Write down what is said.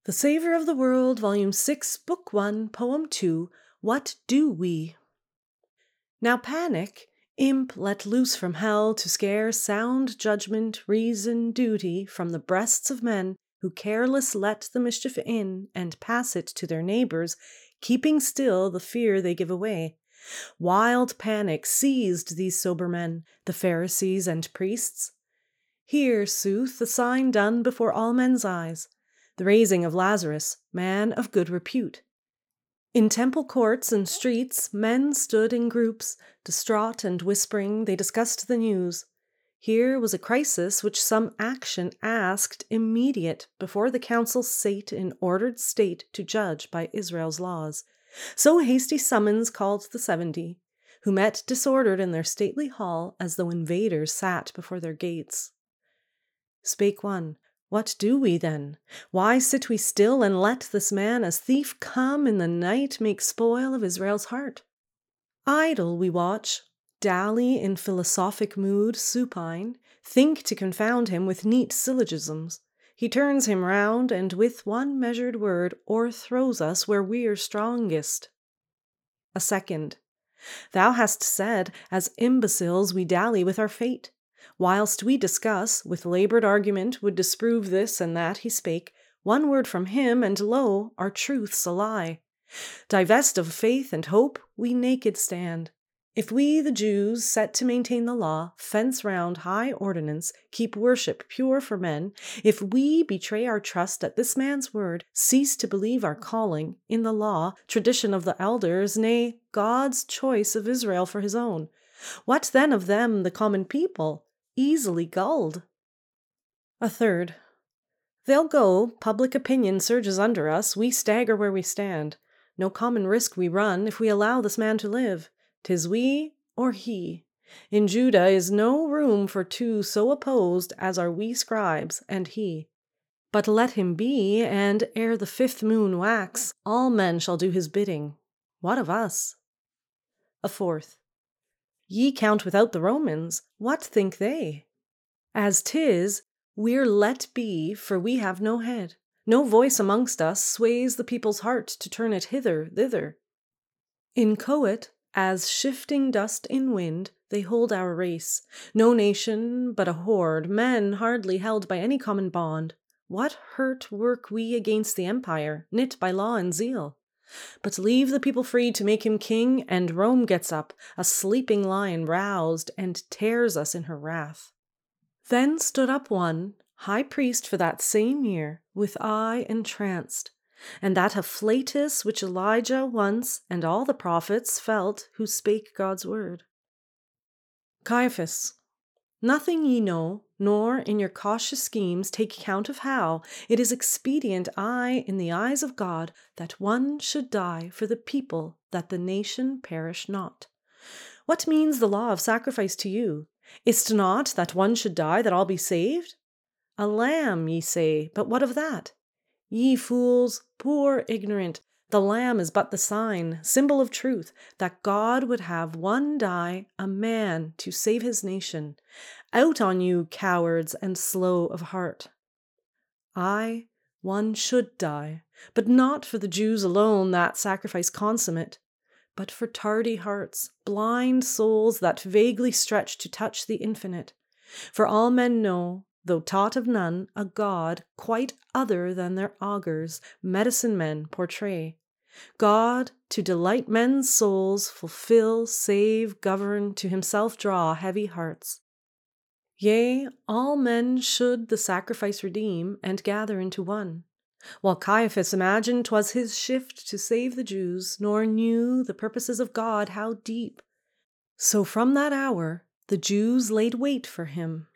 The Saviour of the World, Volume 6, Book 1, Poem 2, What Do We? Now panic, imp let loose from hell to scare sound judgment, reason, duty from the breasts of men who careless let the mischief in and pass it to their neighbours, keeping still the fear they give away. Wild panic seized these sober men, the Pharisees and priests. Here, sooth, the sign done before all men's eyes, the raising of Lazarus, man of good repute. In temple courts and streets men stood in groups, distraught and whispering they discussed the news. Here was a crisis which some action asked immediate before the council sate in ordered state to judge by Israel's laws. So hasty summons called the 70, who met disordered in their stately hall as though invaders sat before their gates. Spake one, What do we then? Why sit we still and let this man as thief come in the night make spoil of Israel's heart? Idle we watch, dally in philosophic mood supine, think to confound him with neat syllogisms. He turns him round and with one measured word o'erthrows us where we're strongest. A second, Thou hast said, as imbeciles we dally with our fate. Whilst we discuss, with laboured argument would disprove this and that he spake, one word from him, and lo, our truth's a lie. Divest of faith and hope, we naked stand. If we, the Jews, set to maintain the law, fence round high ordinance, keep worship pure for men, if we betray our trust at this man's word, cease to believe our calling, in the law, tradition of the elders, nay, God's choice of Israel for his own, what then of them, the common people, easily gulled? A third, They'll go, public opinion surges under us, we stagger where we stand. No common risk we run, if we allow this man to live. 'Tis we or he. In Judah is no room for two so opposed as are we scribes and he. But let him be, and ere the 5th moon wax, all men shall do his bidding. What of us? A fourth, Ye count without the Romans, what think they? As 'tis, we're let be, for we have no head. No voice amongst us sways the people's heart to turn it hither, thither. Inchoate, as shifting dust in wind, they hold our race. No nation, but a horde, men hardly held by any common bond. What hurt work we against the empire, knit by law and zeal? But leave the people free to make him king, and Rome gets up, a sleeping lion roused, and tears us in her wrath. Then stood up one, high priest for that same year, with eye entranced, and that afflatus which Elijah once and all the prophets felt who spake God's word. Caiaphas, nothing ye know, nor in your cautious schemes take count of how it is expedient, aye, in the eyes of God, that one should die for the people, that the nation perish not. What means the law of sacrifice to you? Is't not that one should die that all be saved? A lamb, ye say, but what of that? Ye fools, poor ignorant, the lamb is but the sign, symbol of truth, that God would have one die, a man, to save his nation. Out on you, cowards, and slow of heart. Aye, one should die, but not for the Jews alone, that sacrifice consummate, but for tardy hearts, blind souls that vaguely stretch to touch the infinite. For all men know, though taught of none, a God quite other than their augurs, medicine men, portray. God, to delight men's souls, fulfill, save, govern, to himself draw heavy hearts. Yea, all men should the sacrifice redeem, and gather into one. While Caiaphas imagined 'twas his shift to save the Jews, nor knew the purposes of God how deep. So from that hour the Jews laid wait for him,